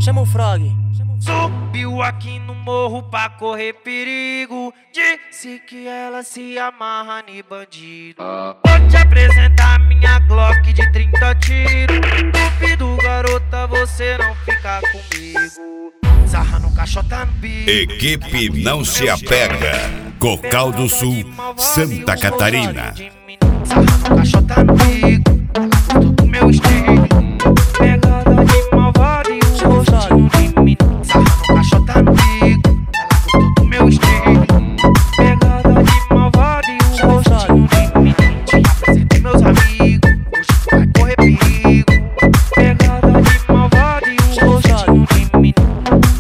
Chama o Frog. Subiu aqui no morro pra correr perigo. Disse que ela se amarra em bandido. Vou te apresentar minha Glock de 30 tiros. Duvido, garota, você não fica comigo. Sarra no caixota no bico. Equipe Não Se Apega, Cocal do Sul, Santa Catarina. Sarra no caixota no bico. Ela gostou do meu estilo. Pegada de malvado e o rostinho de menino. Sarra no caixota no bico. Ela gostou do meu estilo. Pegada de malvado e o rostinho de menino. Te apresentei meus amigos, hoje tu vai correr perigo. Pegada de malvado e o rostinho de menino.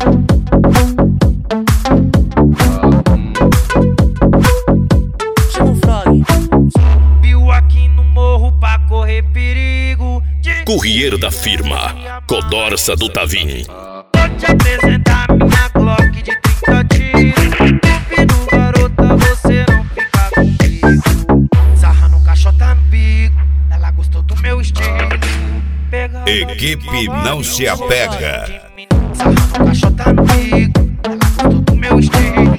Chama o Frog. Subiu aqui no morro pra correr perigo. Courrier da firma Codorça do Tavim. Vou te apresentar minha Glock de 30 tiros. Duvido, garota, você não fica comigo. Sarra no caixota no bico. Ela gostou do meu estilo. Pegada Equipe Não Se Apega. Sarra no caixota no bico. Ela gostou do meu estilo.